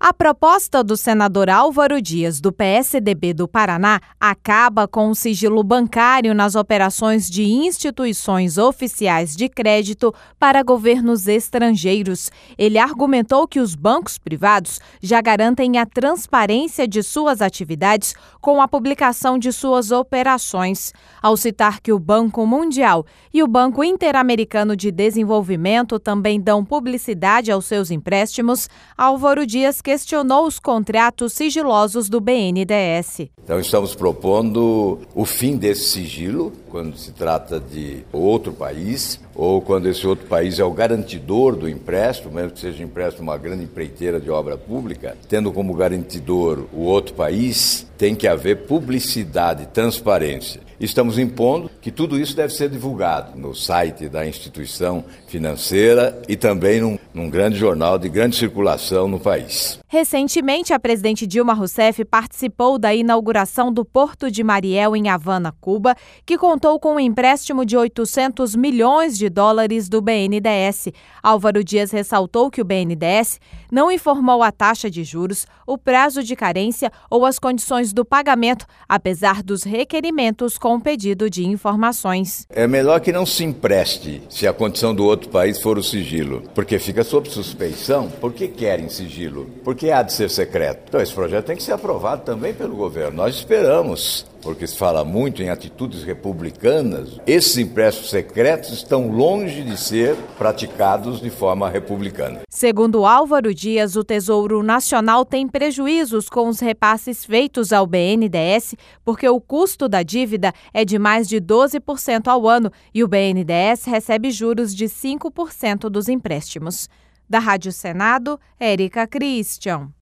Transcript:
A proposta do senador Álvaro Dias, do PSDB do Paraná, acaba com o sigilo bancário nas operações de instituições oficiais de crédito para governos estrangeiros. Ele argumentou que os bancos privados já garantem a transparência de suas atividades com a publicação de suas operações. Ao citar que o Banco Mundial e o Banco Interamericano de Desenvolvimento também dão publicidade aos seus empréstimos, Álvaro Dias questionou os contratos sigilosos do BNDES. Então estamos propondo o fim desse sigilo, quando se trata de outro país, ou quando esse outro país é o garantidor do empréstimo, mesmo que seja empréstimo uma grande empreiteira de obra pública, tendo como garantidor o outro país, tem que haver publicidade, transparência. Estamos impondo que tudo isso deve ser divulgado no site da instituição financeira e também num grande jornal de grande circulação no país. Recentemente, a presidente Dilma Rousseff participou da inauguração do Porto de Mariel em Havana, Cuba, que contou com um empréstimo de 800 milhões de dólares do BNDES. Álvaro Dias ressaltou que o BNDES não informou a taxa de juros, o prazo de carência ou as condições do pagamento, apesar dos requerimentos com pedido de informações. É melhor que não se empreste se a condição do outro país for o sigilo, porque fica sob suspeição. Por que querem sigilo? Porque há de ser secreto. Então esse projeto tem que ser aprovado também pelo governo. Nós esperamos, porque se fala muito em atitudes republicanas, esses empréstimos secretos estão longe de ser praticados de forma republicana. Segundo Álvaro Dias, o Tesouro Nacional tem prejuízos com os repasses feitos ao BNDES, porque o custo da dívida é de mais de 12% ao ano e o BNDES recebe juros de 5% dos empréstimos. Da Rádio Senado, Érica Christian.